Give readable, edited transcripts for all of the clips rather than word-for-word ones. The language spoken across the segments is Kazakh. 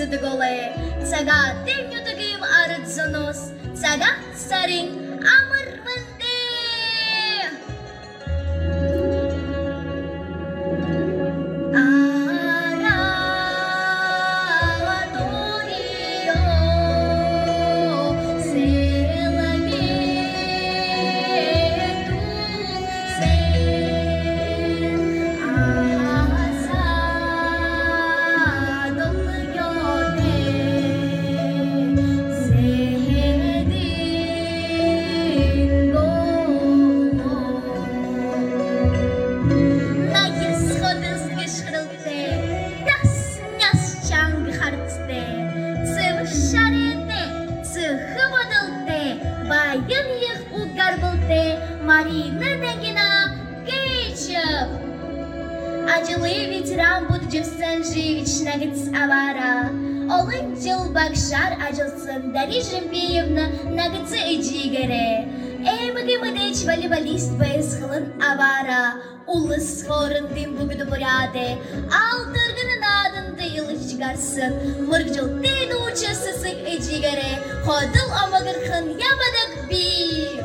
голе, цага темню таким арцонос, цага сарин амарванде. Марина Нагина Кетчуп. Acılı ветеран Будджевсен Живич Нагиц Авара. Олын жыл бакшар acılsın Дарижем Пеевна Нагицы Эджигере. Эмыгы мыдыч волейболист байсхылын Авара. Улыс хорын дым бүгіді бұряды. Алтыргының адынды йылы çıkarsın. Мыргжыл тейді учасысык Эджигере. Ходыл амагырхын ябадық бир.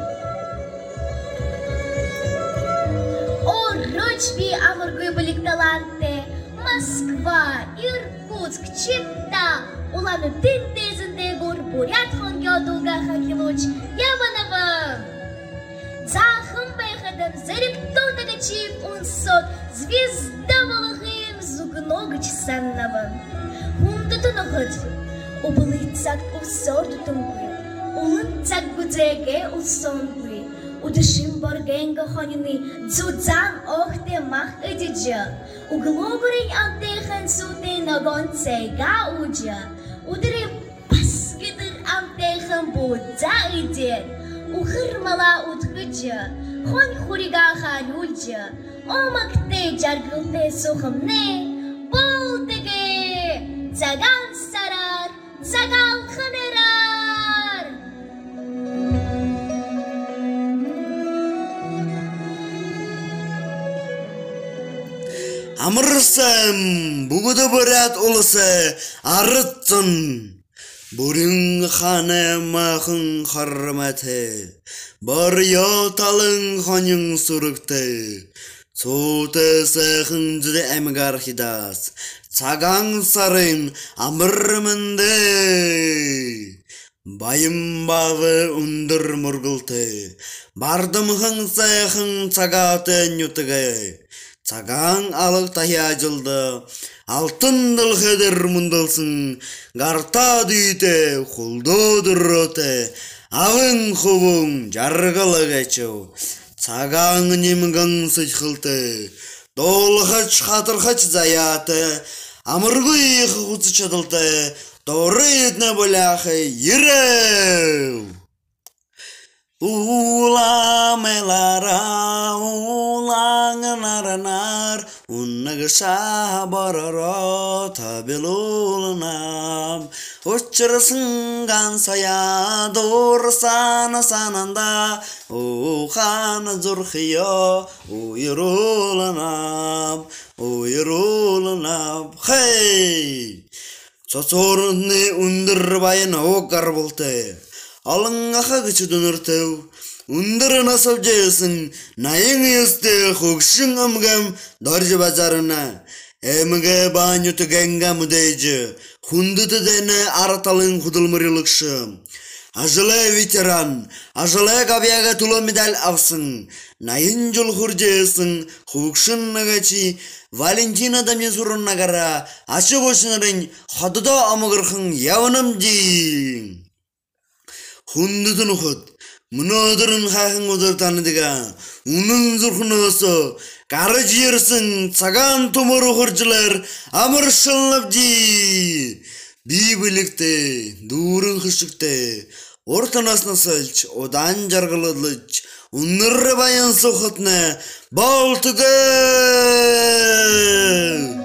Ручби амургуй былик таланты. Москва, Иркутск, Чита. Уланы тын тезінде гур бурят хон йодуга хакилуч. Ябанова. Захым байхадам зарик тотага чип унсот. Звезда волохым зугногыч саннавым. Хундутуну хыд. Убылый цак усор тутунгуй. Улын цак гудеге усонгуй. Удышим боргенго хонины, дзудзан охте мах эдиджа. Углобурень антехан суте ногон цега уджа. Удыри басгидыр антехан будза идет. Ухырмала утхыджа, хонь хурига халюджа. Омакте жаргылте сухымне, болтеге. Цаган сарар, цагал ханерар. Амырсам, бүгіді бұрат олысы арыттын. Бүрін ханы мақын харматы, бар яталың ханын сұрықты. Соты сәхін жүді әмігар хидас, цагаң сарын амырмынды. Байым бағы ұндыр мұргылты, бардым хың сәхін цагаты нүтігі. Цагаң алық тахия жылды, алтын дылхедер мұндылсын, гарта дүйте, құлды дұрроты, ағын құбың жарғылы кәчу. Цагаң немгің сұчқылты, долғач қатырғач заяты, амыргүй құқысы чадылты, торы етні бөляқы ереу. Ulamelara ulanganarar unnagasha barara tabilulunam uçırısıngan saya doğrusana sananda uğana zurxiyo uyurulunam hey çoçorunni undur bayın oğar bultu Алыңаха күчі дөніртеу, ұндыры насыл жайысын, найың есті құқшың ұмғам доржы базарына. Әміге баню түгенге мүдейжі, құндыды дәні араталың құдылмырылықшы. Ажылы ветеран, ажылы қабияға тұлы медаль авсын, найын жыл құржайысын, құқшың нағачи, Валентина Дамезурын нағара, ашық өшінерін қадыда амығырқың яуыным дейін. Хундутun ukhud, munodurun khakhin udur tanıdıga, unun zurkhunosu, karı jiyersin, цагаан tumuru khurjilar, amırşınlıp ji. Bibilikte, durun khışıkte, ortanasına sılç, odan jargılıç, unırı bayan sokhutne, baltıgı.